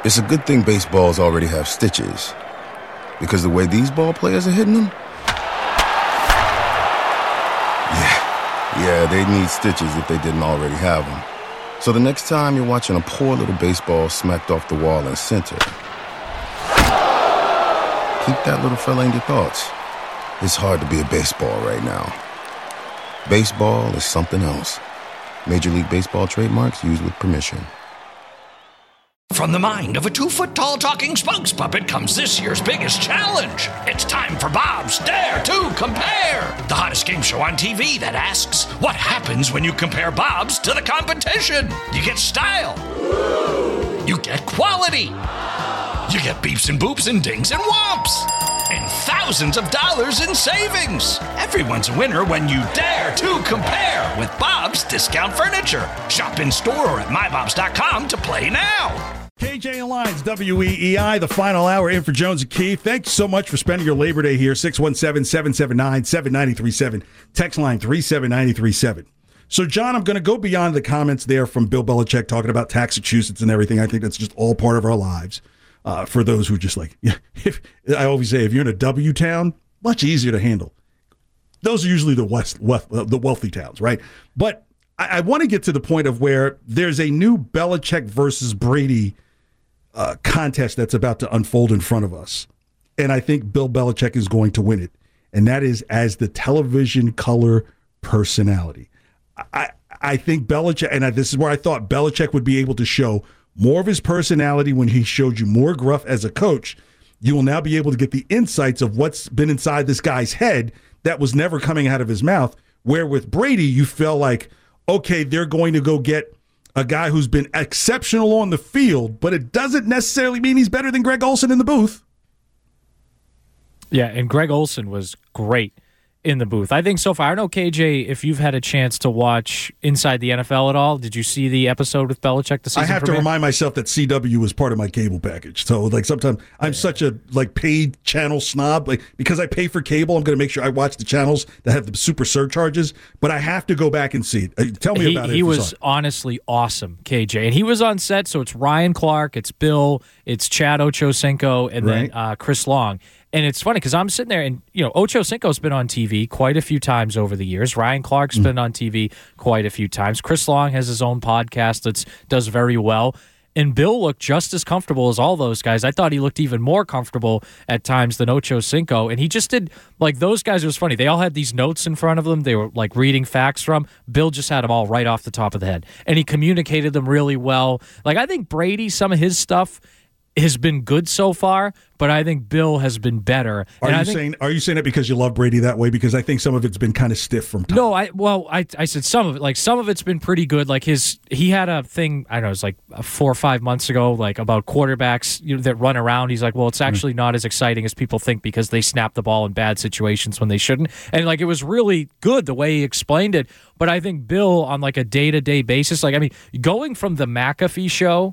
It's a good thing baseballs already have stitches, because the way these ball players are hitting them, yeah, they need stitches if they didn't already have them. So the next time you're watching a poor little baseball smacked off the wall in center, keep that little fella in your thoughts. It's hard to be a baseball right now. Baseball is something else. Major League Baseball trademarks used with permission. From the mind of a 2-foot-tall talking spokes puppet comes this year's biggest challenge. It's time for Bob's Dare to Compare, the hottest game show on TV that asks, what happens when you compare Bob's to the competition? You get style. You get quality. You get beeps and boops and dings and whomps. And thousands of dollars in savings. Everyone's a winner when you dare to compare with Bob's Discount Furniture. Shop in store or at mybobs.com to play now. KJ and Lyons, WEEI, the final hour in for Jones and Keith. Thanks so much for spending your Labor Day here. 617-779-7937. Text line 37937. So, John, I'm going to go beyond the comments there from Bill Belichick talking about Massachusetts and everything. I think that's just all part of our lives. For those who just like, I always say, if you're in a W town, much easier to handle. Those are usually the wealthy towns, right? But I want to get to the point of where there's a new Belichick versus Brady contest that's about to unfold in front of us. And I think Bill Belichick is going to win it. And that is as the television color personality. I think Belichick, and this is where I thought Belichick would be able to show more of his personality when he showed you more gruff as a coach. You will now be able to get the insights of what's been inside this guy's head that was never coming out of his mouth. Where with Brady, you felt like, okay, they're going to go get a guy who's been exceptional on the field, but it doesn't necessarily mean he's better than Greg Olsen in the booth. Yeah, and Greg Olsen was great in the booth. I think so far. I don't know, KJ, if you've had a chance to watch Inside the NFL at all. Did you see the episode with Belichick the season I have premiere? to remind myself that CW was part of my cable package. So like sometimes I'm such a paid channel snob. Like because I pay for cable, I'm going to make sure I watch the channels that have the super surcharges. But I have to go back and see it. Tell me about it. He was honestly awesome, KJ. And he was on set, so it's Ryan Clark, it's Bill, it's Chad Ochocinco, and then Chris Long. And it's funny because I'm sitting there and, Ochocinco's been on TV quite a few times over the years. Ryan Clark's been on TV quite a few times. Chris Long has his own podcast that does very well. And Bill looked just as comfortable as all those guys. I thought he looked even more comfortable at times than Ochocinco. And he just did, those guys, it was funny. They all had these notes in front of them. They were, reading facts from. Bill just had them all right off the top of the head. And he communicated them really well. I think Brady, some of his stuff has been good so far, but I think Bill has been better. Are you saying it because you love Brady that way? Because I think some of it's been kind of stiff from time. No, I said some of it. Some of it's been pretty good. He had a thing, I don't know, it was 4 or 5 months ago, about quarterbacks that run around. He's like, well, it's actually not as exciting as people think because they snap the ball in bad situations when they shouldn't. And it was really good the way he explained it. But I think Bill on a day-to-day basis, going from the McAfee show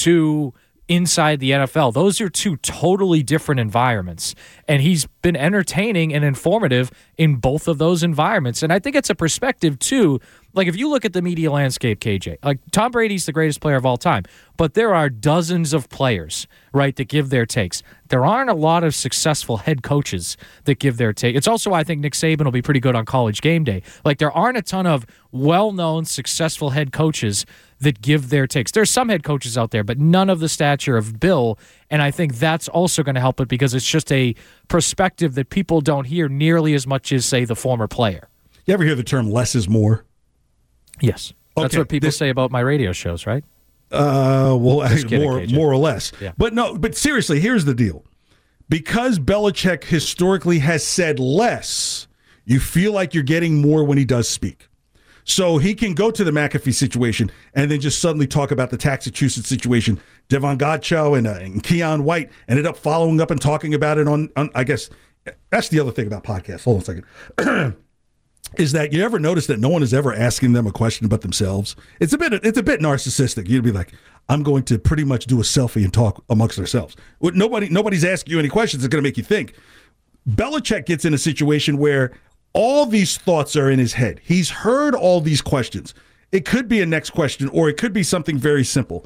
to Inside the NFL, those are two totally different environments, and he's been entertaining and informative in both of those environments. And I think it's a perspective too. If you look at the media landscape, KJ, Tom Brady's the greatest player of all time, but there are dozens of players, right, that give their takes. There aren't a lot of successful head coaches that give their take. It's also why I think Nick Saban will be pretty good on College Game Day. There aren't a ton of well-known, successful head coaches that give their takes. There's some head coaches out there, but none of the stature of Bill, and I think that's also going to help it because it's just a perspective that people don't hear nearly as much as, say, the former player. You ever hear the term less is more? Yes. That's what people say about my radio shows, right? More KJ. or less. Yeah. But seriously, here's the deal. Because Belichick historically has said less, you feel like you're getting more when he does speak. So he can go to the McAfee situation and then just suddenly talk about the Massachusetts situation. Devon Godchaux and Keon White ended up following up and talking about it on, I guess, that's the other thing about podcasts. Hold on a second. Is that you ever notice that no one is ever asking them a question about themselves? It's a bit narcissistic. You'd be like, I'm going to pretty much do a selfie and talk amongst ourselves. Nobody's asking you any questions that's going to make you think. Belichick gets in a situation where all these thoughts are in his head. He's heard all these questions. It could be a next question, or it could be something very simple.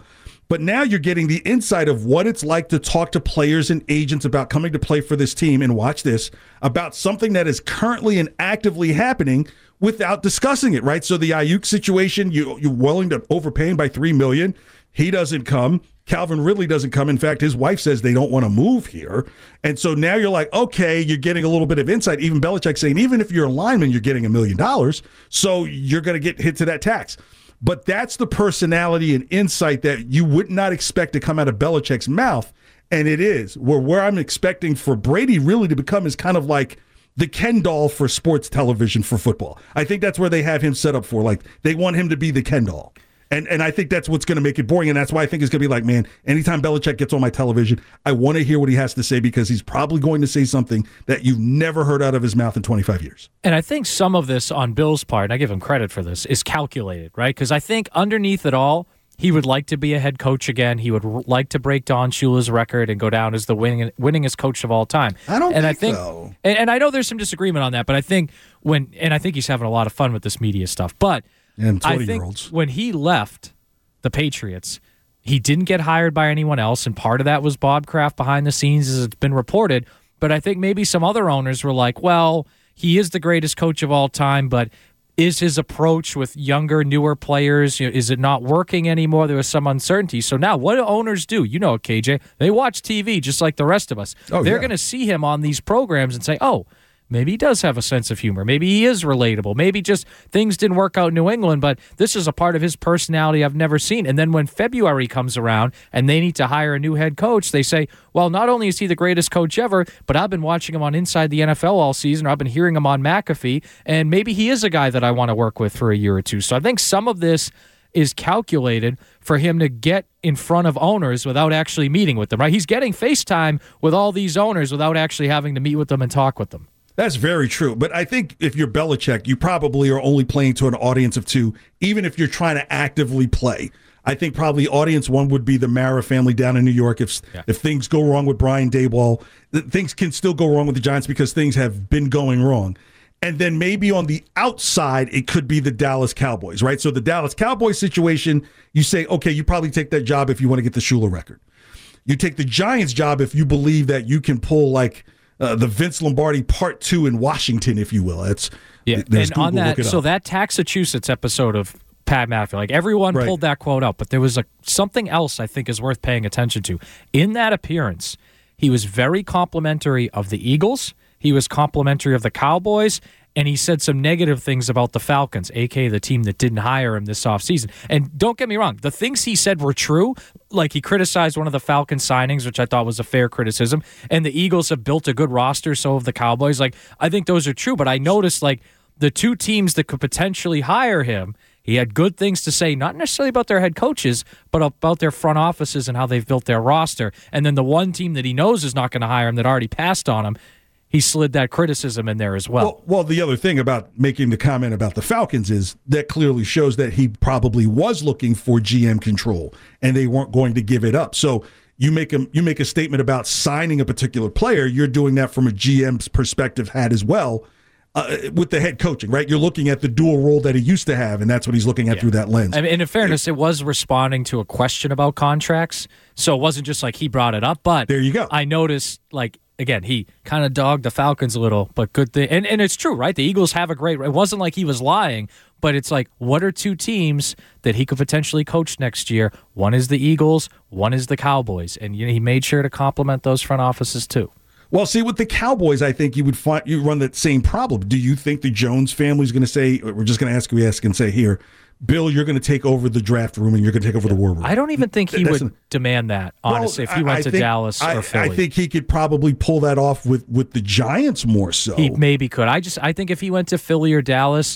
But now you're getting the insight of what it's like to talk to players and agents about coming to play for this team, and watch this, about something that is currently and actively happening without discussing it, right? So the Ayuk situation, you're willing to overpay him by $3 million. He doesn't come. Calvin Ridley doesn't come. In fact, his wife says they don't want to move here. And so now you're like, okay, you're getting a little bit of insight. Even Belichick saying, even if you're a lineman, you're getting $1 million. So you're going to get hit to that tax. But that's the personality and insight that you would not expect to come out of Belichick's mouth. And it is. Where I'm expecting for Brady really to become is kind of like the Ken doll for sports television for football. I think that's where they have him set up for. Like, they want him to be the Ken doll. And I think that's what's going to make it boring. And that's why I think it's going to be like, man, anytime Belichick gets on my television, I want to hear what he has to say, because he's probably going to say something that you've never heard out of his mouth in 25 years. And I think some of this on Bill's part, and I give him credit for this, is calculated, right? Because I think underneath it all, he would like to be a head coach again. He would like to break Don Shula's record and go down as the winningest coach of all time. I don't think so. And I know there's some disagreement on that, but I think I think he's having a lot of fun with this media stuff. But and I think when he left the Patriots, he didn't get hired by anyone else, and part of that was Bob Kraft behind the scenes, as it's been reported. But I think maybe some other owners were like, well, he is the greatest coach of all time, but is his approach with younger, newer players, is it not working anymore? There was some uncertainty. So now what do owners do? You know, KJ, they watch TV just like the rest of us. They're going to see him on these programs and say, oh, maybe he does have a sense of humor. Maybe he is relatable. Maybe just things didn't work out in New England, but this is a part of his personality I've never seen. And then when February comes around and they need to hire a new head coach, they say, well, not only is he the greatest coach ever, but I've been watching him on Inside the NFL all season, or I've been hearing him on McAfee, and maybe he is a guy that I want to work with for a year or two. So I think some of this is calculated for him to get in front of owners without actually meeting with them, right? He's getting FaceTime with all these owners without actually having to meet with them and talk with them. That's very true. But I think if you're Belichick, you probably are only playing to an audience of two, even if you're trying to actively play. I think probably audience one would be the Mara family down in New York. If things go wrong with Brian Daboll, things can still go wrong with the Giants because things have been going wrong. And then maybe on the outside, it could be the Dallas Cowboys, right? So the Dallas Cowboys situation, you say, okay, you probably take that job if you want to get the Shula record. You take the Giants job if you believe that you can pull like the Vince Lombardi Part 2 in Washington, if you will. And Google, on that, so that Taxachusetts episode of Pat McAfee, like everyone pulled that quote out, but there was something else I think is worth paying attention to. In that appearance, he was very complimentary of the Eagles. He was complimentary of the Cowboys, and he said some negative things about the Falcons, a.k.a. the team that didn't hire him this offseason. And don't get me wrong, the things he said were true. Like, he criticized one of the Falcon signings, which I thought was a fair criticism, and the Eagles have built a good roster, so have the Cowboys. Like, I think those are true, but I noticed, like, the two teams that could potentially hire him, he had good things to say, not necessarily about their head coaches, but about their front offices and how they've built their roster. And then the one team that he knows is not going to hire him, that already passed on him, he slid that criticism in there as well. Well, the other thing about making the comment about the Falcons is that clearly shows that he probably was looking for GM control, and they weren't going to give it up. So you make a statement about signing a particular player, you're doing that from a GM's perspective hat as well, with the head coaching, right? You're looking at the dual role that he used to have, and that's what he's looking at through that lens. I mean, in fairness, it was responding to a question about contracts, so it wasn't just like he brought it up, but there you go. I noticed, like, again, he kind of dogged the Falcons a little, but good thing. And it's true, right? The Eagles have a great. It wasn't like he was lying, but it's like, what are two teams that he could potentially coach next year? One is the Eagles, one is the Cowboys, and he made sure to compliment those front offices too. Well, see, with the Cowboys, I think you run that same problem. Do you think the Jones family is going to say, we're just going to ask and say here, Bill, you're going to take over the draft room and you're going to take over the war room? I don't even think he would demand that, honestly, if he went to Dallas or Philly. I think he could probably pull that off with the Giants more so. He maybe could. I think if he went to Philly or Dallas,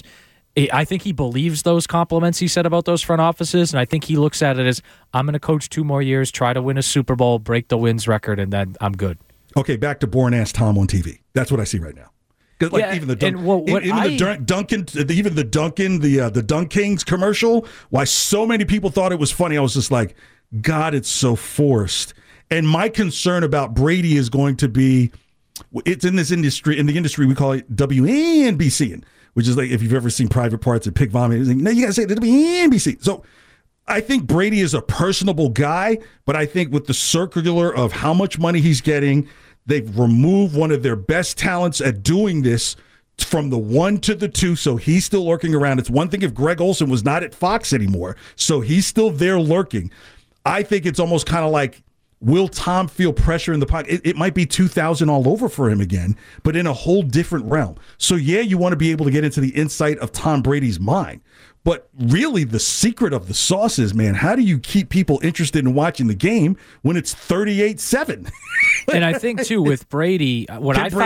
I think he believes those compliments he said about those front offices, and I think he looks at it as, I'm going to coach 2 more years, try to win a Super Bowl, break the wins record, and then I'm good. Okay, back to boring-ass Tom on TV. That's what I see right now. Like even the Dunk Kings commercial, why so many people thought it was funny. I was just like, God, it's so forced. And my concern about Brady is going to be, it's in this industry. In the industry, we call it WNBC, which is like if you've ever seen Private Parts at Pig Vomit. It's like, no, you got to say the WNBC. So I think Brady is a personable guy, but I think with the circular of how much money he's getting, they've removed one of their best talents at doing this from the 1 to the 2, so he's still lurking around. It's one thing if Greg Olsen was not at Fox anymore, so he's still there lurking. I think it's almost kind of like, will Tom feel pressure in the pocket? It might be 2000 all over for him again, but in a whole different realm. So, yeah, you want to be able to get into the insight of Tom Brady's mind. But really, the secret of the sauce is, man, how do you keep people interested in watching the game when it's 38-7? And I think, too, with Brady, what I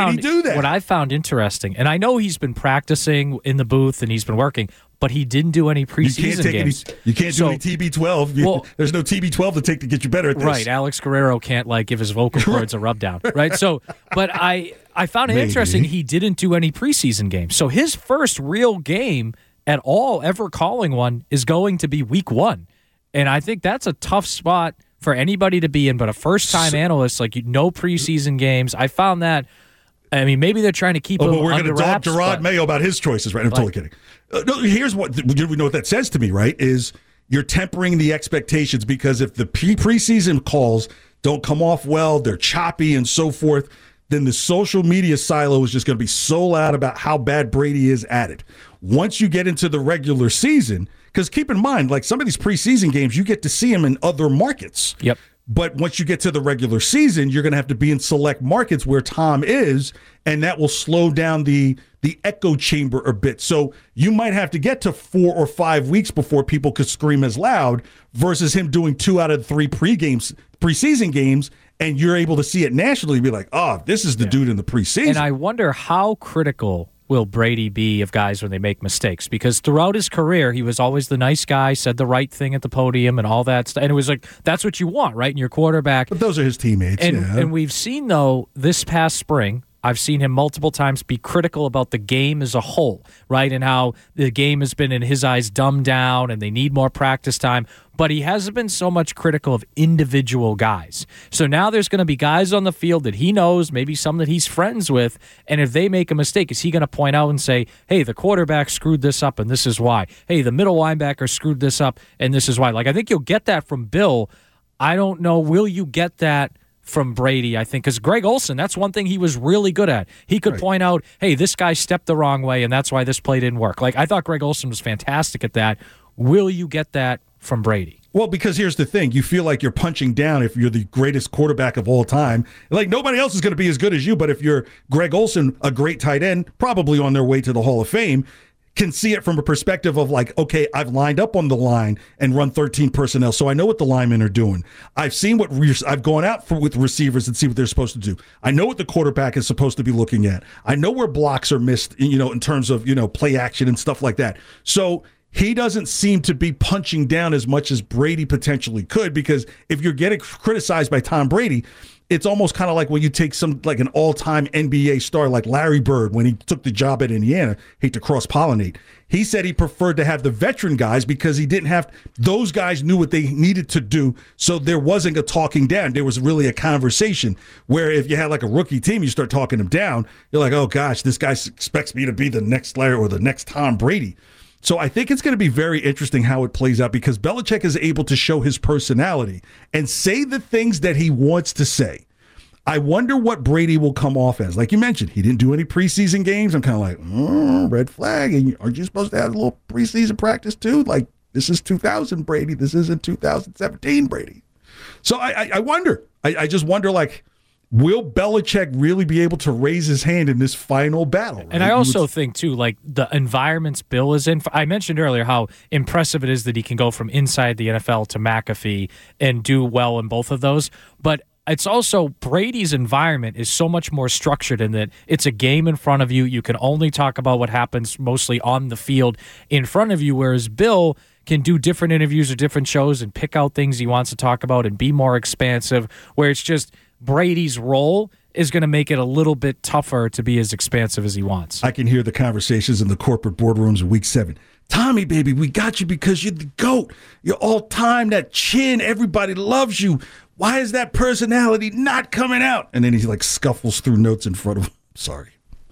found interesting, and I know he's been practicing in the booth and he's been working, but he didn't do any preseason games. You can't do any TB12. There's no TB12 to take to get you better at this. Right. Alex Guerrero can't give his vocal cords a rub down. Right. So, but I found it interesting he didn't do any preseason games. So his first real game at all, ever calling one, is going to be week 1. And I think that's a tough spot for anybody to be in, but a first-time analyst, no preseason games. I found that, I mean, maybe they're trying to keep him under wraps. But we're going to dog Gerard Mayo about his choices, right? I'm totally kidding. No, here's what, we know what that says to me, right, is you're tempering the expectations, because if the preseason calls don't come off well, they're choppy and so forth, then the social media silo is just going to be so loud about how bad Brady is at it. Once you get into the regular season, because keep in mind, some of these preseason games, you get to see them in other markets. Yep. But once you get to the regular season, you're going to have to be in select markets where Tom is, and that will slow down the echo chamber a bit. So you might have to get to 4 or 5 weeks before people could scream as loud, versus him doing 2 out of 3 preseason games, and you're able to see it nationally, be like, oh, this is the dude in the preseason. And I wonder how critical will Brady be of guys when they make mistakes? Because throughout his career, he was always the nice guy, said the right thing at the podium and all that stuff. And it was that's what you want, right, in your quarterback. But those are his teammates. And we've seen, though, this past spring, I've seen him multiple times be critical about the game as a whole, right, and how the game has been, in his eyes, dumbed down and they need more practice time. But he hasn't been so much critical of individual guys. So now there's going to be guys on the field that he knows, maybe some that he's friends with, and if they make a mistake, is he going to point out and say, hey, the quarterback screwed this up and this is why? Hey, the middle linebacker screwed this up and this is why? I think you'll get that from Bill. I don't know, will you get that from Brady? I think, because Greg Olsen, that's one thing he was really good at. He could point out, hey, this guy stepped the wrong way and that's why this play didn't work. I thought Greg Olsen was fantastic at that. Will you get that from Brady? Well, because here's the thing. You feel like you're punching down if you're the greatest quarterback of all time. Nobody else is going to be as good as you, but if you're Greg Olsen, a great tight end, probably on their way to the Hall of Fame, can see it from a perspective of okay, I've lined up on the line and run 13 personnel, so I know what the linemen are doing. I've seen I've gone out with receivers and see what they're supposed to do. I know what the quarterback is supposed to be looking at. I know where blocks are missed, in terms of, play action and stuff like that. So he doesn't seem to be punching down as much as Brady potentially could, because if you're getting criticized by Tom Brady, it's almost kind of like when you take an all-time NBA star like Larry Bird when he took the job at Indiana. Hate to cross-pollinate. He said he preferred to have the veteran guys because he didn't have – those guys knew what they needed to do, so there wasn't a talking down. There was really a conversation where if you had a rookie team, you start talking them down, you're like, oh, gosh, this guy expects me to be the next Larry or the next Tom Brady. So I think it's going to be very interesting how it plays out, because Belichick is able to show his personality and say the things that he wants to say. I wonder what Brady will come off as. Like you mentioned, he didn't do any preseason games. I'm kind of like, red flag. And aren't you supposed to have a little preseason practice too? This is 2000 Brady. This isn't 2017 Brady. So I wonder. I just wonder, will Belichick really be able to raise his hand in this final battle? Right? And I also think, too, the environments Bill is in. I mentioned earlier how impressive it is that he can go from inside the NFL to McAfee and do well in both of those. But it's also Brady's environment is so much more structured in that it's a game in front of you. You can only talk about what happens mostly on the field in front of you, whereas Bill can do different interviews or different shows and pick out things he wants to talk about and be more expansive, where it's just Brady's role is going to make it a little bit tougher to be as expansive as he wants. I can hear the conversations in the corporate boardrooms in Week 7. Tommy, baby, we got you because you're the GOAT. You're all-time, that chin, everybody loves you. Why is that personality not coming out? And then he scuffles through notes in front of him. Sorry.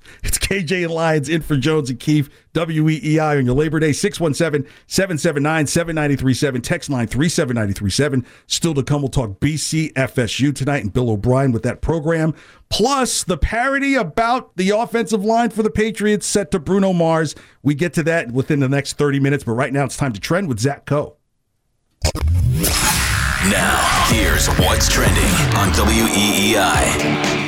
It's KJ and Lyons in for Jones and Keefe. WEEI on your Labor Day. 617-779-7937. Text line 37937. Still to come, we'll talk BC FSU tonight and Bill O'Brien with that program. Plus, the parody about the offensive line for the Patriots set to Bruno Mars. We get to that within the next 30 minutes, but right now it's time to trend with Zach Coe. Now, here's what's trending on WEEI.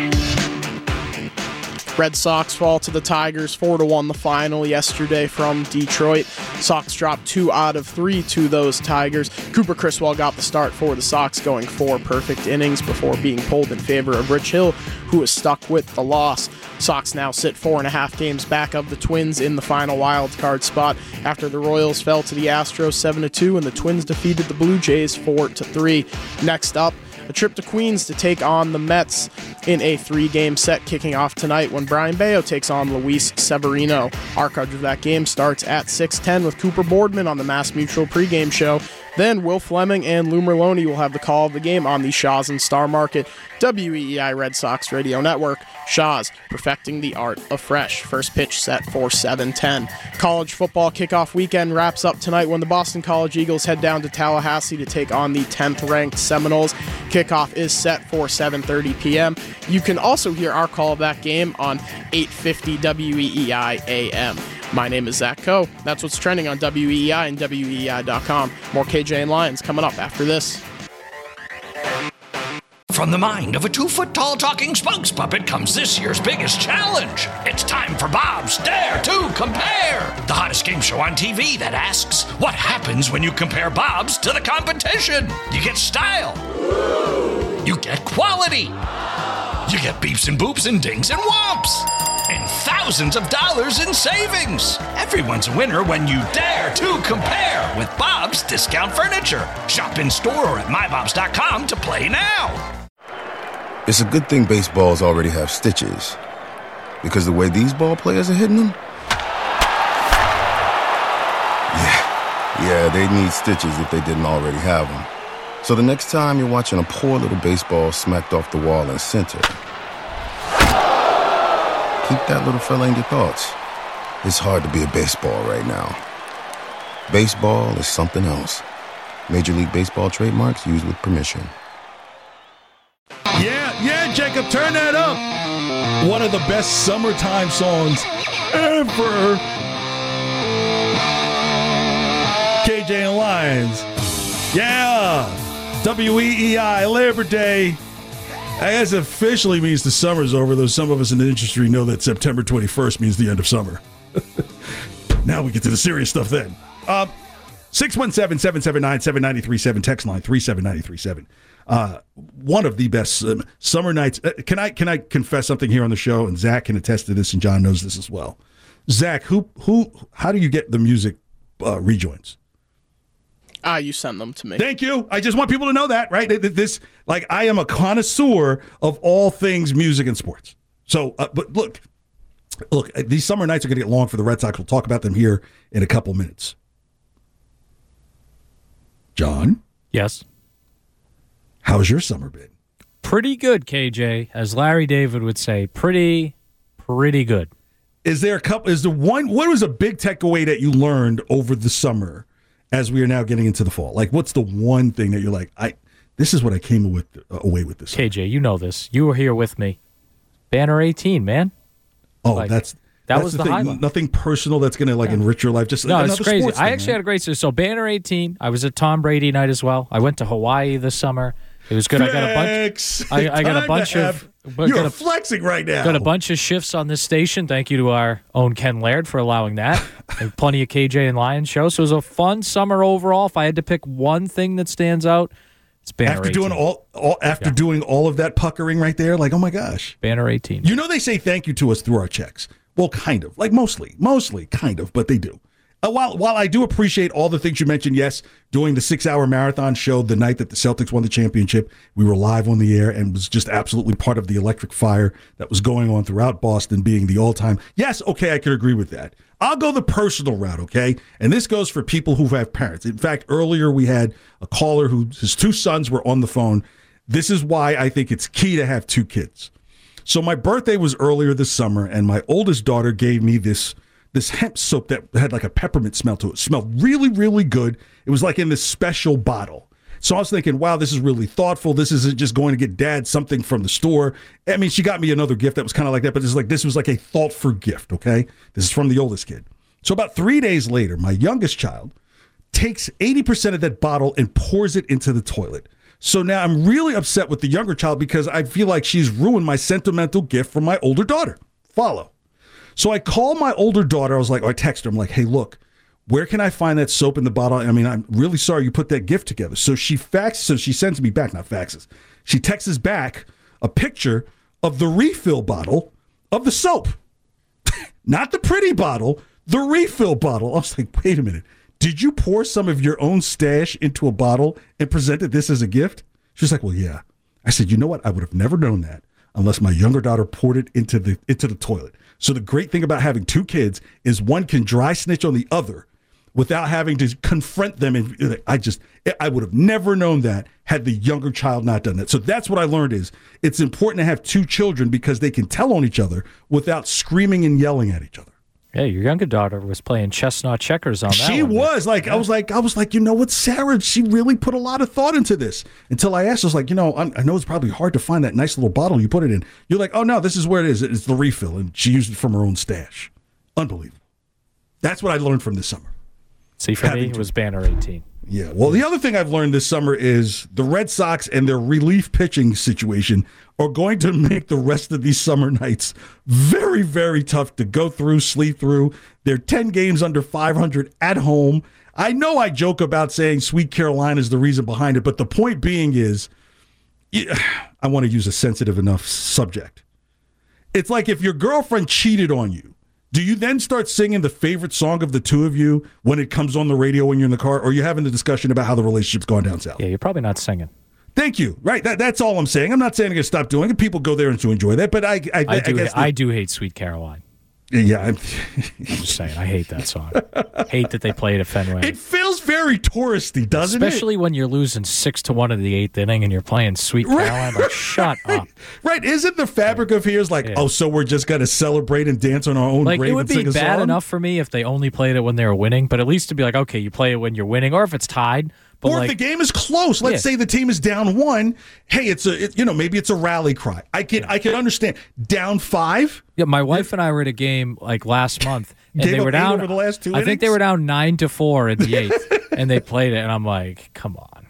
Red Sox fall to the Tigers 4-1 the final yesterday from Detroit. Sox dropped 2 out of 3 to those Tigers. Cooper Criswell got the start for the Sox, going 4 perfect innings before being pulled in favor of Rich Hill, who was stuck with the loss. Sox now sit 4.5 games back of the Twins in the final wild card spot after the Royals fell to the Astros 7-2 and the Twins defeated the Blue Jays 4-3. Next up, a trip to Queens to take on the Mets in a 3-game set kicking off tonight when Brian Bayo takes on Luis Severino. Our coverage of that game starts at 6:10 with Cooper Boardman on the Mass Mutual pregame show. Then Will Fleming and Lou Merlone will have the call of the game on the Shaw's and Star Market WEEI Red Sox Radio Network. Shaw's, perfecting the art of fresh. First pitch set for 7:10. College football kickoff weekend wraps up tonight when the Boston College Eagles head down to Tallahassee to take on the 10th-ranked Seminoles. Kickoff is set for 7:30 p.m. You can also hear our call of that game on 850 WEEI AM. My name is Zach Coe. That's what's trending on WEEI and WEEI.com. More KJ and Lyons coming up after this. From the mind of a 2-foot-tall talking spokes puppet comes this year's biggest challenge. It's time for Bob's Dare to Compare, the hottest game show on TV that asks, what happens when you compare Bob's to the competition? You get style. You get quality. You get beeps and boops and dings and whomps. And thousands of dollars in savings. Everyone's a winner when you dare to compare with Bob's Discount Furniture. Shop in store or at mybobs.com to play now. It's a good thing baseballs already have stitches, because the way these ball players are hitting them, yeah, they need stitches if they didn't already have them. So the next time you're watching a poor little baseball smacked off the wall in center, keep that little fella in your thoughts. It's hard to be a baseball right now. Baseball is something else. Major League Baseball trademarks used with permission. Yeah, Jacob, turn that up. One of the best summertime songs ever. KJ and Lyons. Yeah. WEEI Labor Day. I guess officially means the summer's over, though some of us in the industry know that September 21st means the end of summer. Now we get to the serious stuff then. 617-779-7937, text line 37937. One of the best summer nights. Can I confess something here on the show? And Zach can attest to this, and John knows this as well. Zach, how do you get the music rejoins? You send them to me. Thank you. I just want people to know that, right? This, like, I am a connoisseur of all things music and sports. So, but look, these summer nights are going to get long for the Red Sox. We'll talk about them here in a couple minutes. John? Yes. How's your summer been? Pretty good, KJ. As Larry David would say, pretty good. What was a big takeaway that you learned over the summer as we are now getting into the fall? Like, what's the one thing that you're like, this is what I came away with this summer? KJ, you know this. You were here with me. Banner 18, man. Oh, like, that was the highlight. Nothing personal that's going to enrich your life. Just no, it's crazy. Thing, I actually had a great season. So Banner 18, I was at Tom Brady night as well. I went to Hawaii this summer. It was good. Flex. I got a bunch of. You're flexing right now. Got a bunch of shifts on this station. Thank you to our own Ken Laird for allowing that. And plenty of KJ and Lion show. So it was a fun summer overall. If I had to pick one thing that stands out, it's Banner 18. Doing all of that puckering right there, like, oh my gosh. Banner 18. You know they say thank you to us through our checks. Well, kind of. Like mostly, kind of, but they do. While I do appreciate all the things you mentioned, yes, doing the 6-hour marathon show the night that the Celtics won the championship, we were live on the air and was just absolutely part of the electric fire that was going on throughout Boston, being the all-time. Yes, okay, I could agree with that. I'll go the personal route, okay? And this goes for people who have parents. In fact, earlier we had a caller his 2 sons were on the phone. This is why I think it's key to have 2 kids. So my birthday was earlier this summer, and my oldest daughter gave me this hemp soap that had like a peppermint smell to it. It smelled really, really good. It was like in this special bottle. So I was thinking, wow, this is really thoughtful. This isn't just going to get dad something from the store. I mean, she got me another gift that was kind of like that, but this was like a thoughtful gift, okay? This is from the oldest kid. So about 3 days later, my youngest child takes 80% of that bottle and pours it into the toilet. So now I'm really upset with the younger child because I feel like she's ruined my sentimental gift from my older daughter. Follow. So I call my older daughter. I text her. I'm like, hey, look, where can I find that soap in the bottle? I mean, I'm really sorry you put that gift together. So she sends me back, not faxes. She texts back a picture of the refill bottle of the soap. Not the pretty bottle, the refill bottle. I was like, wait a minute. Did you pour some of your own stash into a bottle and presented this as a gift? She's like, well, yeah. I said, you know what? I would have never known that unless my younger daughter poured it into the toilet. So the great thing about having two kids is one can dry snitch on the other without having to confront them. And I would have never known that had the younger child not done that. So that's what I learned is it's important to have two children because they can tell on each other without screaming and yelling at each other. Yeah, your younger daughter was playing chestnut checkers on that. She was like, yeah. I was like, you know what, Sarah? She really put a lot of thought into this. Until I asked, I was like, I know it's probably hard to find that nice little bottle you put it in. You're like, oh no, this is where it is. It's the refill, and she used it from her own stash. Unbelievable. That's what I learned from this summer. See, for me, it was Banner 18. Yeah. Well, the other thing I've learned this summer is the Red Sox and their relief pitching situation are going to make the rest of these summer nights very, very tough to go through, sleep through. They're 10 games under 500 at home. I know I joke about saying Sweet Carolina is the reason behind it, but the point being is, I want to use a sensitive enough subject. It's like if your girlfriend cheated on you, do you then start singing the favorite song of the two of you when it comes on the radio when you're in the car, or are you having the discussion about how the relationship's gone down south? Yeah, you're probably not singing. Thank you. Right, that's all I'm saying. I'm not saying I'm going to stop doing it. People go there and to enjoy that, but I guess I do hate Sweet Caroline. Yeah, I'm just saying, I hate that song. Hate that they play it at Fenway. It feels very touristy, doesn't Especially when you're losing 6-1 in the 8th inning and you're playing Sweet Caroline. Like, shut up. Right? Isn't the fabric of here is like, oh, so we're just going to celebrate and dance on our own grave? It would be bad enough for me if they only played it when they were winning, but at least to be like, okay, you play it when you're winning, or if it's tied. But or if the game is close, let's say the team is down 1. Hey, maybe it's a rally cry. I can understand. Down 5. Yeah, my wife and I were at a game like last month, and they were down over the last 2 innings? I think they were down 9-4 in the 8th, and they played it, and I'm like, come on,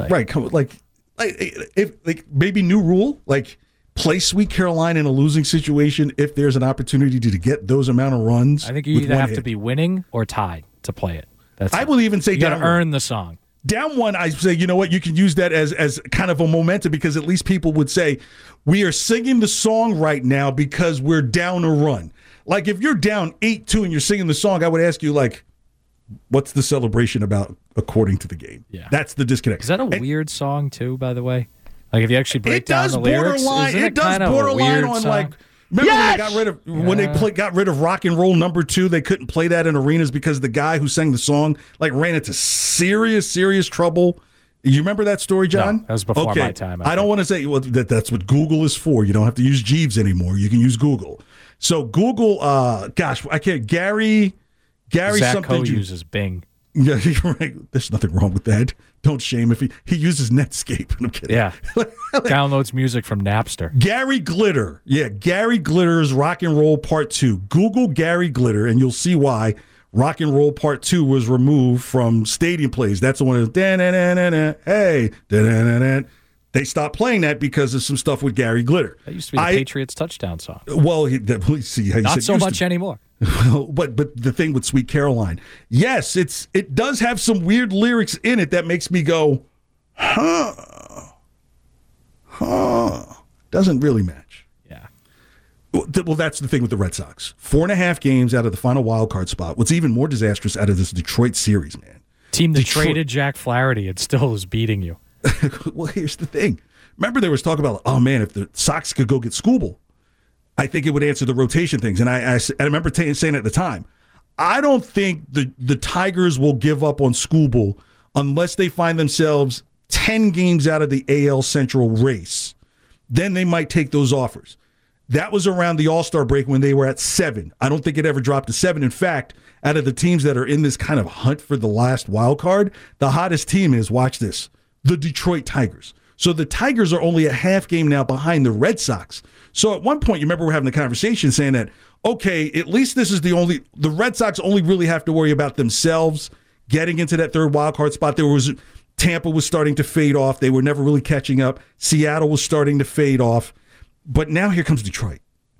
if maybe new rule, like play Sweet Caroline in a losing situation if there's an opportunity to get those amount of runs. I think you either have to be winning or tied to play it. I will even say you got to earn the song. Down 1, I say, you know what, you can use that as kind of a momentum because at least people would say, we are singing the song right now because we're down a run. Like if you're down 8-2 and you're singing the song, I would ask you, like, what's the celebration about according to the game? Yeah. That's the disconnect. Is that a weird song too, by the way? Like if you actually break down the lyrics, it does borderline on song? Like, remember when they got rid of Rock and Roll Number 2, they couldn't play that in arenas because the guy who sang the song ran into serious trouble. You remember that story, John? No, that was before my time. I don't want to say that's what Google is for. You don't have to use Jeeves anymore. You can use Google. So Google, I can't. Gary Zach something. Coe uses Bing. Yeah, right. There's nothing wrong with that. Don't shame if he uses Netscape. I'm kidding. Yeah. Downloads music from Napster. Gary Glitter. Yeah, Gary Glitter's Rock and Roll Part 2. Google Gary Glitter, and you'll see why Rock and Roll Part 2 was removed from stadium plays. That's the one that's da-na-na-na-na, hey, da-na-na-na. They stopped playing that because of some stuff with Gary Glitter. That used to be the Patriots touchdown song. Well, see how you not said so much anymore. Well, but the thing with Sweet Caroline, yes, it does have some weird lyrics in it that makes me go, doesn't really match. Yeah. Well, that's the thing with the Red Sox. 4.5 games out of the final wild card spot. What's even more disastrous out of this Detroit series, man. Team that traded Jack Flaherty and still is beating you. Well, here's the thing. Remember there was talk about, oh man, if the Sox could go get Skubal, I think it would answer the rotation things. And I remember saying at the time, I don't think the Tigers will give up on Skubal unless they find themselves 10 games out of the AL Central race. Then they might take those offers. That was around the All-Star break when they were at 7. I don't think it ever dropped to 7. In fact, out of the teams that are in this kind of hunt for the last wild card, the hottest team is, watch this, the Detroit Tigers. So the Tigers are only a half game now behind the Red Sox. So at one point, you remember we're having the conversation saying that, okay, at least this is the Red Sox only really have to worry about themselves getting into that third wild card spot. Tampa was starting to fade off. They were never really catching up. Seattle was starting to fade off. But now here comes Detroit.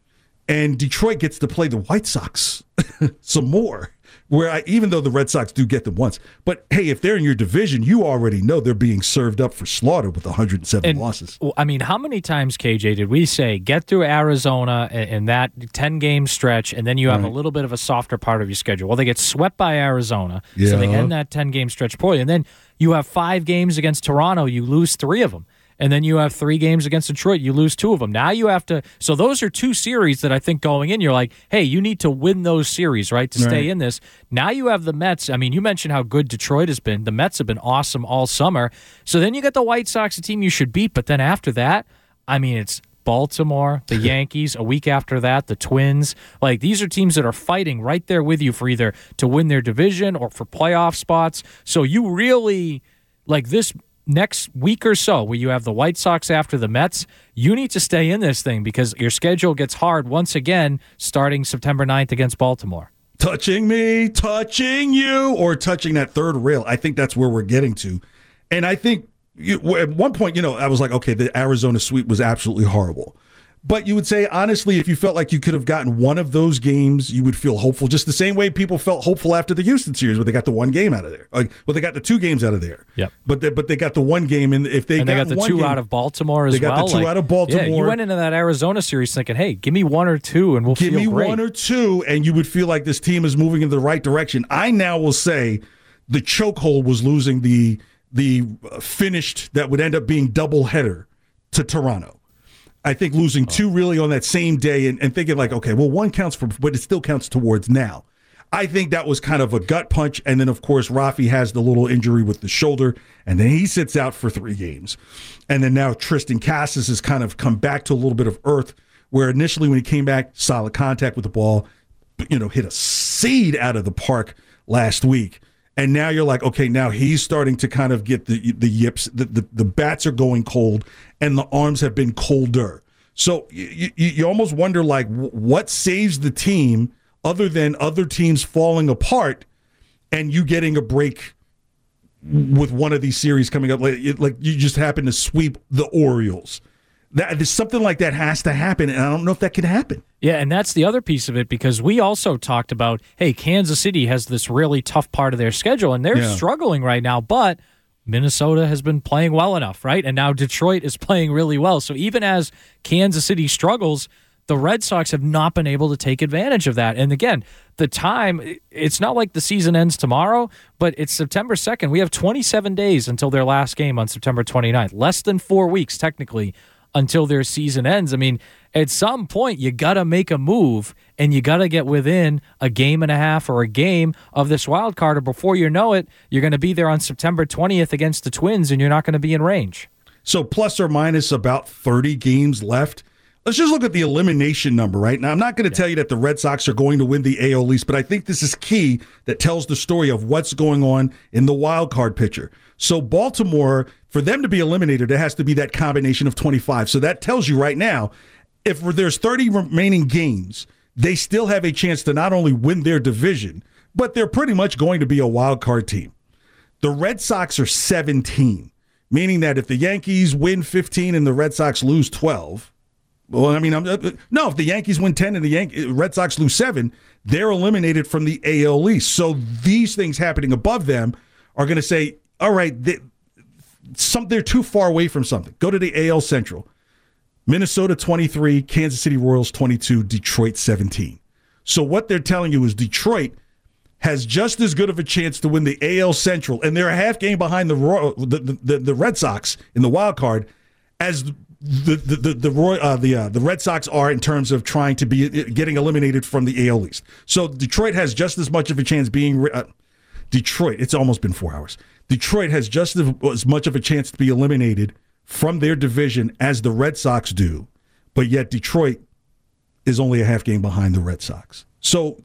And Detroit gets to play the White Sox some more, even though the Red Sox do get them once. But, hey, if they're in your division, you already know they're being served up for slaughter with 107 losses. I mean, how many times, KJ, did we say get through Arizona in that 10-game stretch, and then you have a little bit of a softer part of your schedule? Well, they get swept by Arizona, so they end that 10-game stretch poorly. And then you have 5 games against Toronto, you lose 3 of them. And then you have 3 games against Detroit. You lose 2 of them. Now you have to – so those are 2 series that I think going in, you're like, hey, you need to win those series, right, to stay in this. Now you have the Mets. I mean, you mentioned how good Detroit has been. The Mets have been awesome all summer. So then you get the White Sox, a team you should beat. But then after that, I mean, it's Baltimore, the Yankees, a week after that, the Twins. Like, these are teams that are fighting right there with you for either to win their division or for playoff spots. So you really – like this – next week or so, where you have the White Sox after the Mets, you need to stay in this thing because your schedule gets hard once again starting September 9th against Baltimore. Touching me, touching you, or touching that third rail. I think that's where we're getting to. And I think at one point, I was like, okay, the Arizona sweep was absolutely horrible. But you would say, honestly, if you felt like you could have gotten one of those games, you would feel hopeful, just the same way people felt hopeful after the Houston series where they got the 1 game out of there. They got the 2 games out of there. Yep. But they got the 1 game, and if they got the 2 out of Baltimore as well. They got the 2 out of Baltimore. Yeah, you went into that Arizona series thinking, hey, give me 1 or 2 and we'll feel great. Give me 1 or 2, and you would feel like this team is moving in the right direction. I now will say the chokehold was losing the finished that would end up being doubleheader to Toronto. I think losing 2 really on that same day and thinking like, okay, well, 1 counts for, but it still counts towards now. I think that was kind of a gut punch. And then, of course, Rafi has the little injury with the shoulder, and then he sits out for 3 games. And then now Tristan Casas has kind of come back to a little bit of earth, where initially when he came back, solid contact with the ball, hit a seed out of the park last week. And now you're like, okay, now he's starting to kind of get the yips. The bats are going cold, and the arms have been colder. So you almost wonder, like, what saves the team other than other teams falling apart and you getting a break with one of these series coming up. Like you just happen to sweep the Orioles. There's something like that has to happen, and I don't know if that can happen. Yeah, and that's the other piece of it, because we also talked about, hey, Kansas City has this really tough part of their schedule, and they're struggling right now, but Minnesota has been playing well enough, right? And now Detroit is playing really well. So even as Kansas City struggles, the Red Sox have not been able to take advantage of that. And again, the time, it's not like the season ends tomorrow, but it's September 2nd. We have 27 days until their last game on September 29th. Less than 4 weeks, technically, until their season ends. I mean, at some point, you got to make a move, and you got to get within a game and a half or a game of this wild card, or before you know it, you're going to be there on September 20th against the Twins, and you're not going to be in range. So plus or minus about 30 games left. Let's just look at the elimination number right now. I'm not going to tell you that the Red Sox are going to win the AL East, but I think this is key that tells the story of what's going on in the wild card picture. So Baltimore, for them to be eliminated, it has to be that combination of 25. So that tells you right now, if there's 30 remaining games, they still have a chance to not only win their division, but they're pretty much going to be a wild card team. The Red Sox are 17, meaning that if the Yankees win 15 and the Red Sox lose 12, well, I mean, if the Yankees win 10 and the Red Sox lose 7, they're eliminated from the AL East. So these things happening above them are going to say, all right, they're too far away from something. Go to the AL Central. Minnesota 23, Kansas City Royals 22, Detroit 17. So what they're telling you is Detroit has just as good of a chance to win the AL Central, and they're a half game behind the Red Sox in the wild card, as the Red Sox are in terms of trying to be getting eliminated from the AL East. So Detroit has just as much of a chance being Detroit. It's almost been 4 hours. Detroit has just as much of a chance to be eliminated from their division as the Red Sox do, but yet Detroit is only a half game behind the Red Sox. So,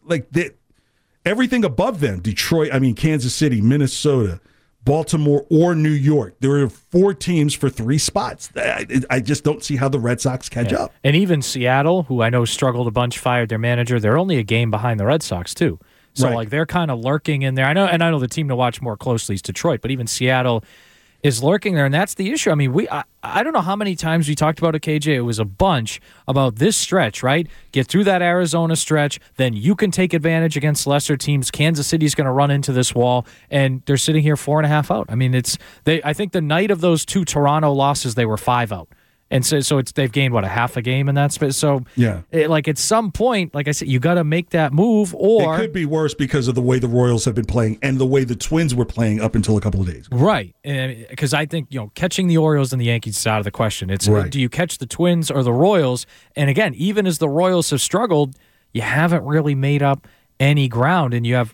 everything above them, Kansas City, Minnesota, Baltimore, or New York, there are 4 teams for 3 spots. I just don't see how the Red Sox catch up. And even Seattle, who I know struggled a bunch, fired their manager, they're only a game behind the Red Sox, too. So, Right. they're kind of lurking in there. I know the team to watch more closely is Detroit, but even Seattle is lurking there, and that's the issue. I mean, I don't know how many times we talked about it, KJ. It was a bunch about this stretch, right? Get through that Arizona stretch, then you can take advantage against lesser teams. Kansas City's going to run into this wall, and they're sitting here 4.5 out. I mean, I think the night of those 2 Toronto losses, they were 5 out. And so they've gained, a half a game in that space. So, yeah. At some point, like I said, you got to make that move, or... It could be worse because of the way the Royals have been playing and the way the Twins were playing up until a couple of days ago. Right. Because I think, catching the Orioles and the Yankees is out of the question. It's right. Do you catch the Twins or the Royals? And again, even as the Royals have struggled, you haven't really made up any ground, and you have,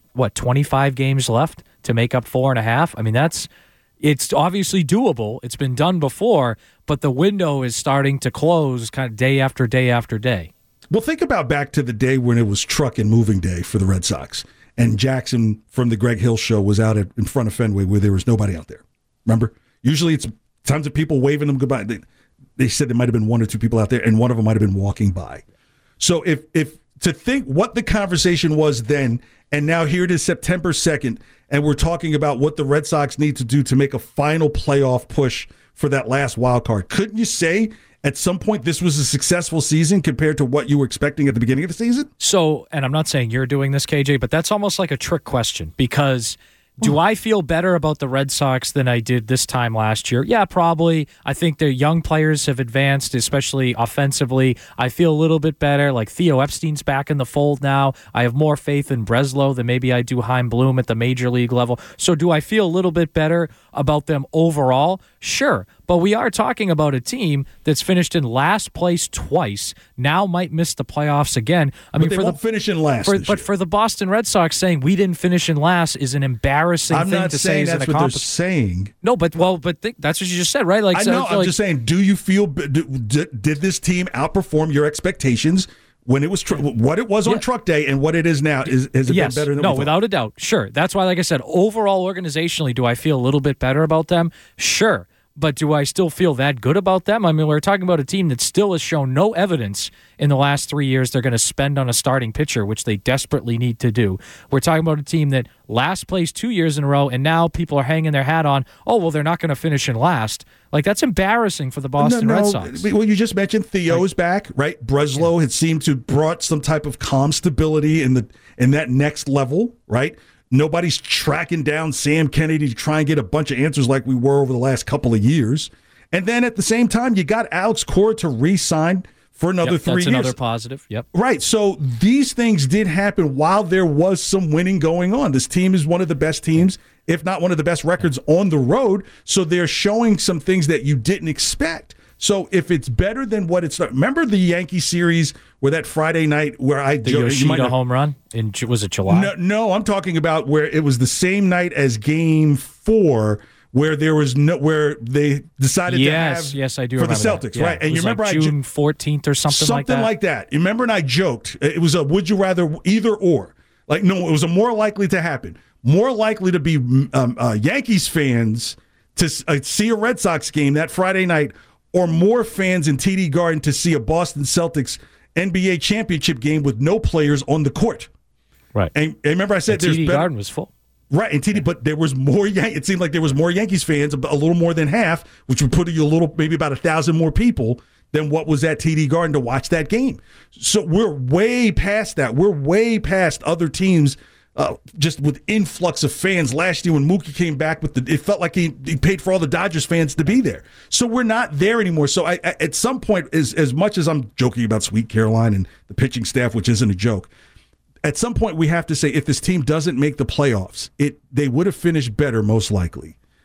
25 games left to make up 4.5? I mean, it's obviously doable. It's been done before, but the window is starting to close kind of day after day after day. Well, think about back to the day when it was truck and moving day for the Red Sox, and Jackson from the Greg Hill Show was out in front of Fenway where there was nobody out there. Remember? Usually it's tons of people waving them goodbye. They said there might have been 1 or 2 people out there, and one of them might have been walking by. So if to think what the conversation was then, and now here it is September 2nd, and we're talking about what the Red Sox need to do to make a final playoff push for that last wild card. Couldn't you say at some point this was a successful season compared to what you were expecting at the beginning of the season? So, and I'm not saying you're doing this, KJ, but that's almost like a trick question, because do I feel better about the Red Sox than I did this time last year? Yeah, probably. I think their young players have advanced, especially offensively. I feel a little bit better. Like Theo Epstein's back in the fold now. I have more faith in Breslow than maybe I do Chaim Bloom at the major league level. So do I feel a little bit better about them overall? Sure. But we are talking about a team that's finished in last place twice, now might miss the playoffs again. They won't finish in last. But for the Boston Red Sox, saying we didn't finish in last is an embarrassing thing to say. I'm not saying that's what they're saying. No, but that's what you just said, right? Like, I know. I'm just saying. Do you feel? Did this team outperform your expectations when it was what it was on Truck Day and what it is now? Has it been better than we thought? Without a doubt. Sure. That's why, like I said, overall organizationally, do I feel a little bit better about them? Sure. But do I still feel that good about them? I mean, we're talking about a team that still has shown no evidence in the last 3 years they're going to spend on a starting pitcher, which they desperately need to do. We're talking about a team that last place 2 years in a row, and now people are hanging their hat on, they're not going to finish in last. Like, that's embarrassing for the Boston Red Sox. Well, you just mentioned Theo's back, right? Breslow had seemed to brought some type of calm stability in that next level, right? Nobody's tracking down Sam Kennedy to try and get a bunch of answers like we were over the last couple of years. And then at the same time, you got Alex Cora to re-sign for another 3 years. That's another positive. Yep. Right. So these things did happen while there was some winning going on. This team is one of the best teams, if not one of the best records on the road. So they're showing some things that you didn't expect. So if it's better than what it's, remember the Yankee series where that Friday night where the Yoshida home run was it July? No, I'm talking about where it was the same night as Game 4 where there was where they decided to have I do for the remember Celtics, that. Yeah. right? And you remember June 14th or something like that. You remember, and I joked it was a would you rather either or. Like no, it was a more likely to happen. More likely to be Yankees fans to see a Red Sox game that Friday night, or more fans in TD Garden to see a Boston Celtics NBA championship game with no players on the court. Right. And remember I said TD Garden was full. Right, and TD, but there was more. It seemed like there was more Yankees fans, a little more than half, which would put you maybe about 1,000 more people than what was at TD Garden to watch that game. So we're way past that. We're way past other teams. Just with influx of fans last year when Mookie came back it felt like he paid for all the Dodgers fans to be there. So we're not there anymore. So I at some point, as much as I'm joking about Sweet Caroline and the pitching staff, which isn't a joke, at some point we have to say if this team doesn't make the playoffs, they would have finished better most likely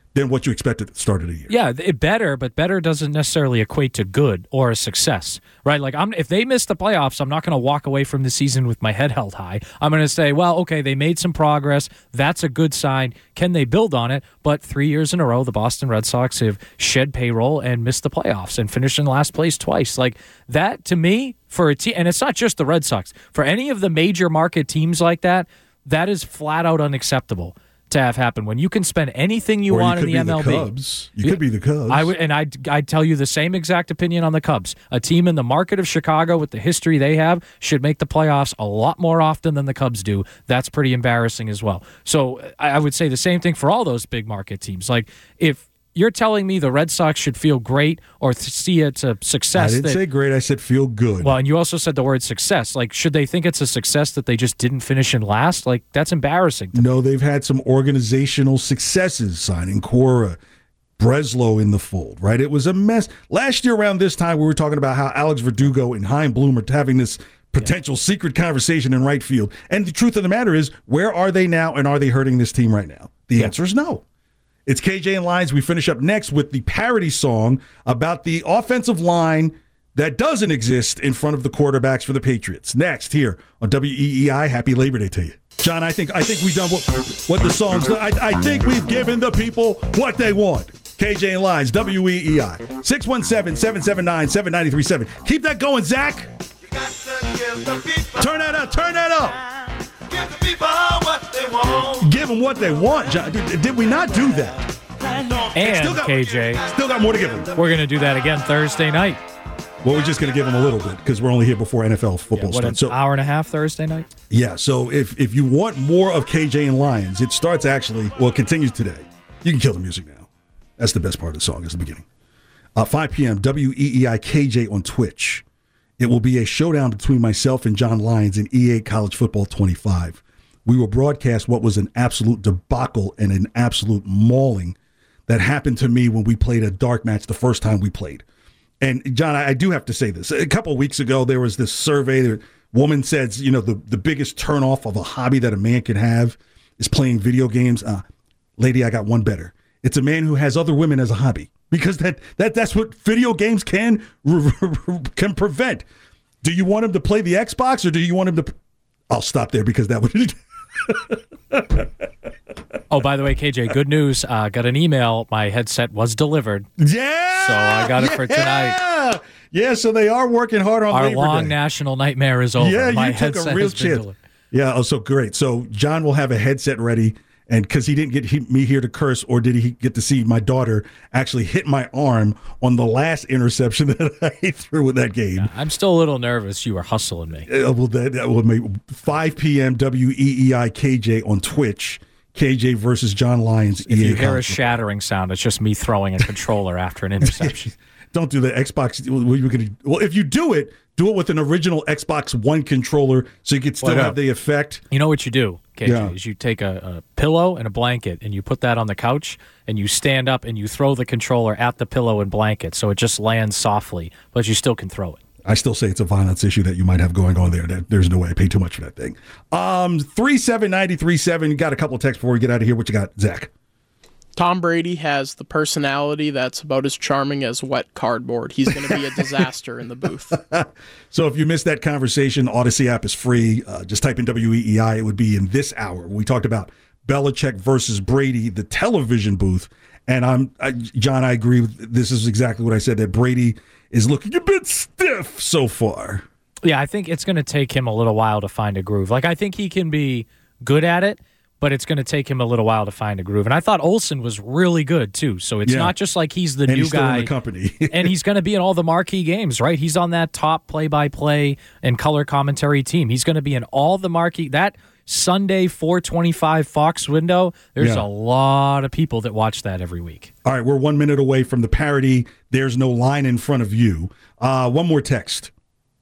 than what you expected at the start of the year. Yeah, better, but better doesn't necessarily equate to good or a success, right? Like, if they miss the playoffs, I'm not going to walk away from the season with my head held high. I'm going to say, well, okay, they made some progress. That's a good sign. Can they build on it? But 3 years in a row, the Boston Red Sox have shed payroll and missed the playoffs and finished in last place twice. Like, that, to me, for a team, and it's not just the Red Sox, for any of the major market teams like that, that is flat out unacceptable to have happen. When you can spend anything you want in the MLB. The Cubs. You could be the Cubs. I'd tell you the same exact opinion on the Cubs. A team in the market of Chicago with the history they have should make the playoffs a lot more often than the Cubs do. That's pretty embarrassing as well. So I would say the same thing for all those big market teams. Like, if you're telling me the Red Sox should feel great or see it's a success. I didn't say great. I said feel good. Well, and you also said the word success. Like, should they think it's a success that they just didn't finish in last? Like, that's embarrassing. No, they've had some organizational successes, signing Cora, Breslow in the fold, right? It was a mess. Last year around this time, we were talking about how Alex Verdugo and Chaim Bloom are having this potential secret conversation in right field. And the truth of the matter is, where are they now, and are they hurting this team right now? The answer is no. It's KJ and Lyons. We finish up next with the parody song about the offensive line that doesn't exist in front of the quarterbacks for the Patriots. Next, here on WEEI. Happy Labor Day to you. John, I think we've done what the song's. I think we've given the people what they want. KJ and Lyons, WEEI. 617-779-7937. Keep that going, Zach. Turn that up. Turn that up. Give the people what they want. Give them what they want, John. Did we not do that? And KJ, still got more to give them. We're going to do that again Thursday night. Well, we're just going to give them a little bit because we're only here before NFL football starts. So hour and a half Thursday night? Yeah, so if you want more of KJ and Lyons, it starts it continues today. You can kill the music now. That's the best part of the song is the beginning. 5 p.m., WEEI KJ on Twitch. It will be a showdown between myself and John Lyons in EA College Football 25. We will broadcast what was an absolute debacle and an absolute mauling that happened to me when we played a dark match the first time we played. And, John, I do have to say this. A couple of weeks ago, there was this survey. The woman says, the biggest turnoff of a hobby that a man can have is playing video games. Lady, I got one better. It's a man who has other women as a hobby. Because that's what video games can prevent. Do you want him to play the Xbox or do you want him to? I'll stop there because that would. Oh, by the way, KJ, good news. Got an email. My headset was delivered. Yeah. So I got it for tonight. Yeah. So they are working hard on our Labor long Day. national nightmare is over. Yeah, My you took headset a real has been chance. Yeah. Oh, so great. So John will have a headset ready. And because he didn't get me here to curse, or did he get to see my daughter actually hit my arm on the last interception that I threw in that game? Yeah, I'm still a little nervous. You were hustling me. Well, that will make 5 p.m. WEEI KJ on Twitch. KJ versus John Lyons. If you hear a shattering sound, it's just me throwing a controller after an interception. Don't do the Xbox. Well, if you do it with an original Xbox One controller so you could still have the effect. You know what you do, KJ, is you take a pillow and a blanket and you put that on the couch and you stand up and you throw the controller at the pillow and blanket so it just lands softly, but you still can throw it. I still say it's a violence issue that you might have going on there. There's no way I pay too much for that thing. 37937. Got a couple of texts before we get out of here. What you got, Zach? Tom Brady has the personality that's about as charming as wet cardboard. He's going to be a disaster in the booth. So if you missed that conversation, Odyssey app is free. Just type in WEEI. It would be in this hour. We talked about Belichick versus Brady, the television booth. And John, I agree. This is exactly what I said, that Brady is looking a bit stiff so far. Yeah, I think it's going to take him a little while to find a groove. Like, I think he can be good at it, but it's going to take him a little while to find a groove. And I thought Olsen was really good, too. So it's not just like he's the new guy. Still in the company. And he's going to be in all the marquee games, right? He's on that top play-by-play and color commentary team. He's going to be in all the marquee. That Sunday 4:25 Fox window, there's a lot of people that watch that every week. All right, we're 1 minute away from the parody. There's no line in front of you. One more text.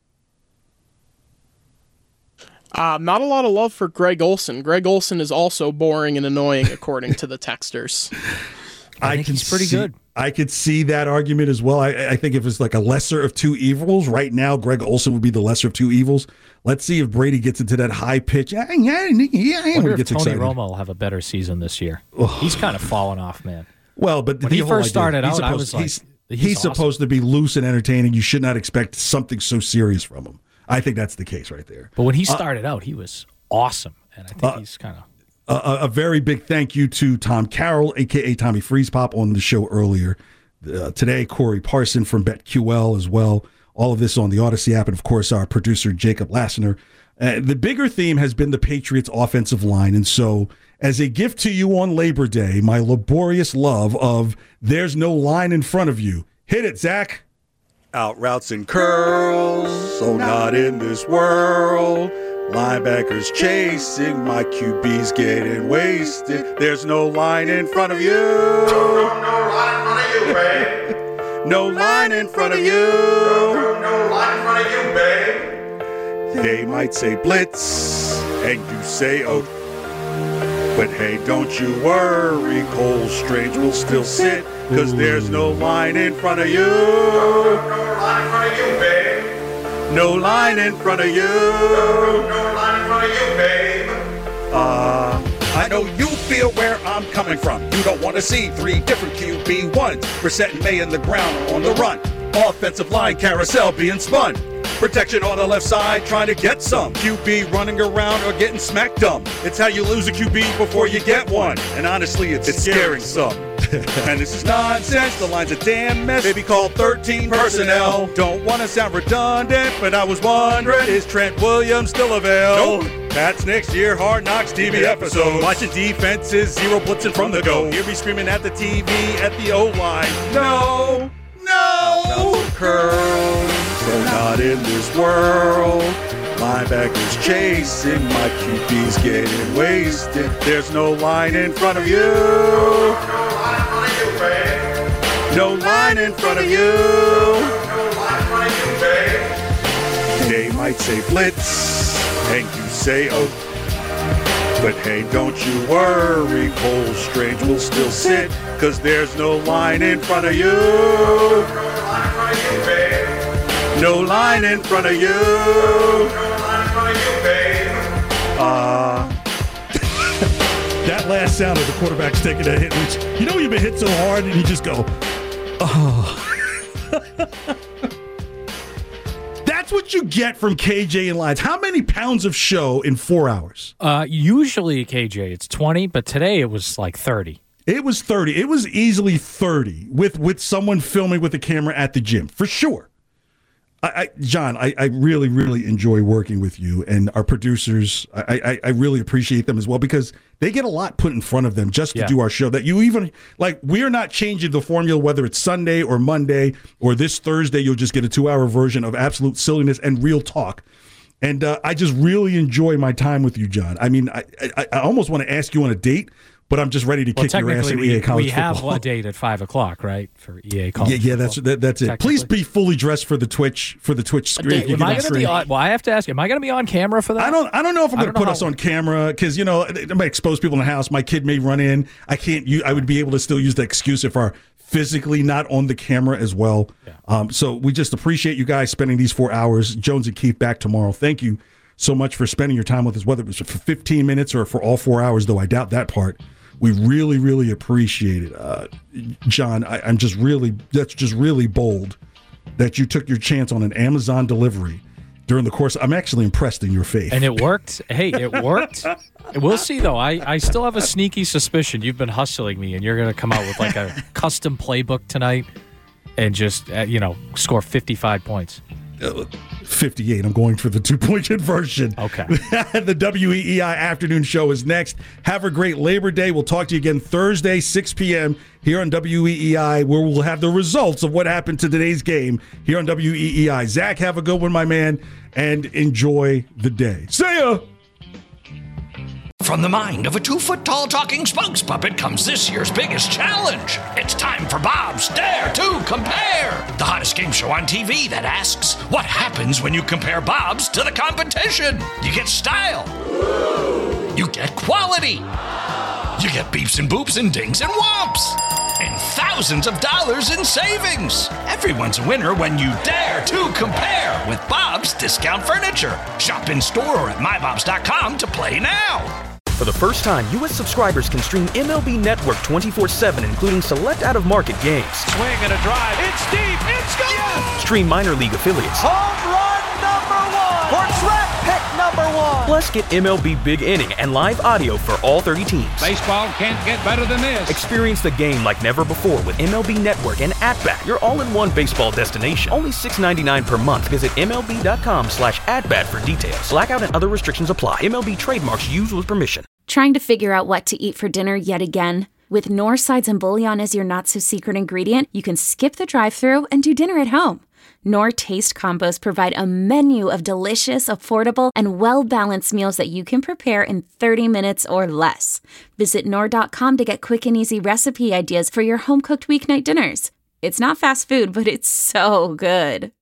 Not a lot of love for Greg Olsen. Greg Olsen is also boring and annoying, according to the texters. I think he's pretty good. I could see that argument as well. I think if it's like a lesser of two evils, right now Greg Olsen would be the lesser of two evils. Let's see if Brady gets into that high pitch. I wonder if Tony Romo will have a better season this year. He's kind of fallen off, man. Well, but when the he whole first idea, started out, I was like, he's awesome. supposed to be loose and entertaining. You should not expect something so serious from him. I think that's the case right there. But when he started out, he was awesome, and I think he's kind of. A very big thank you to Tom Carroll, a.k.a. Tommy Freezepop, on the show earlier today. Corey Parson from BetQL as well. All of this on the Odyssey app. And, of course, our producer, Jacob Lassner. The bigger theme has been the Patriots' offensive line. And so, as a gift to you on Labor Day, my laborious love of There's No Line in Front of You. Hit it, Zach. Out routes and curls, so not in this world. Linebackers chasing, my QB's getting wasted. There's no line in front of you. No line in front of you, babe. No line in front of you. No line in front of you, babe. They might say blitz, and you say oh. But hey, don't you worry, Cole Strange will still sit, cause there's no line in front of you. No line in front of you, babe. No line in front of you. No line in front of you, babe. I know you feel where I'm coming from. You don't want to see 3 different QB1s. Brissett and May in the ground on the run. Offensive line carousel being spun. Protection on the left side, trying to get some. QB running around or getting smacked dumb. It's how you lose a QB before you get one. And honestly, it's scaring some. And this is nonsense, the line's a damn mess. Maybe call 13 personnel. Don't want to sound redundant, but I was wondering, is Trent Williams still available? Nope. That's next year, Hard Knocks TV episode. Watching defenses, 0 blitzing from the go. Hear me screaming at the TV, at the O-line. No! Curls, so not in this world. Linebackers chasing, my QB's getting wasted. There's no line in front of you. No line in front of you. No line in front of you, babe. They might say blitz, and you say oh. But hey, don't you worry, Cole Strange will still sit, cause there's no line in front of you. No line in front of you. No line in front of you, babe. That last sound of the quarterback's taking a hit, which, you know, you've been hit so hard and you just go, oh. That's what you get from KJ and Lyons. How many pounds of show in 4 hours? Usually, KJ, it's 20, but today it was like 30. It was 30. It was easily 30 with someone filming with a camera at the gym, for sure. John, I really, really enjoy working with you and our producers. I really appreciate them as well because they get a lot put in front of them just to do our show. That you even, like, we're not changing the formula, whether it's Sunday or Monday or this Thursday, you'll just get a 2-hour version of absolute silliness and real talk. And I just really enjoy my time with you, John. I mean, I almost want to ask you on a date, but I'm just ready to kick your ass at EA College Football. We have a date at 5 o'clock, right, for EA College Yeah, that's it. Please be fully dressed for the Twitch screen. Am I going to be on? Well, I have to ask. Am I going to be on camera for that? I don't know if I'm going to put us on camera because I might expose people in the house. My kid may run in. I would be able to still use the excuse if our physically not on the camera as well. Yeah. So we just appreciate you guys spending these 4 hours. Jones and Keith back tomorrow. Thank you so much for spending your time with us, whether it was for 15 minutes or for all 4 hours, though I doubt that part. We really, really appreciate it. John, that's just really bold that you took your chance on an Amazon delivery during the course. I'm actually impressed in your faith. And it worked. Hey, it worked. We'll see, though. I still have a sneaky suspicion you've been hustling me, and you're going to come out with like a custom playbook tonight and just, score 55 points. 58. I'm going for the 2-point conversion. Okay. The WEEI afternoon show is next. Have a great Labor Day. We'll talk to you again Thursday, 6 p.m. here on WEEI, where we'll have the results of what happened to today's game here on WEEI. Zach, have a good one, my man, and enjoy the day. See ya! From the mind of a 2-foot-tall talking spokes puppet comes this year's biggest challenge. It's time for Bob's Dare to Compare, the hottest game show on TV that asks, what happens when you compare Bob's to the competition? You get style. You get quality. You get beeps and boops and dings and whomps. And thousands of dollars in savings. Everyone's a winner when you dare to compare with Bob's Discount Furniture. Shop in store or at mybobs.com to play now. For the first time, U.S. subscribers can stream MLB Network 24/7, including select out-of-market games. Swing and a drive. It's deep. It's gone. Yes! Stream minor league affiliates. Home run number 1 for draft pick number 1. Plus, get MLB Big Inning and live audio for all 30 teams. Baseball can't get better than this. Experience the game like never before with MLB Network and At-Bat, your all-in-one baseball destination. Only $6.99 per month. Visit MLB.com/AtBat for details. Blackout and other restrictions apply. MLB trademarks used with permission. Trying to figure out what to eat for dinner yet again? With Knorr sides and bouillon as your not-so-secret ingredient, you can skip the drive-thru and do dinner at home. Knorr Taste Combos provide a menu of delicious, affordable, and well-balanced meals that you can prepare in 30 minutes or less. Visit Knorr.com to get quick and easy recipe ideas for your home-cooked weeknight dinners. It's not fast food, but it's so good.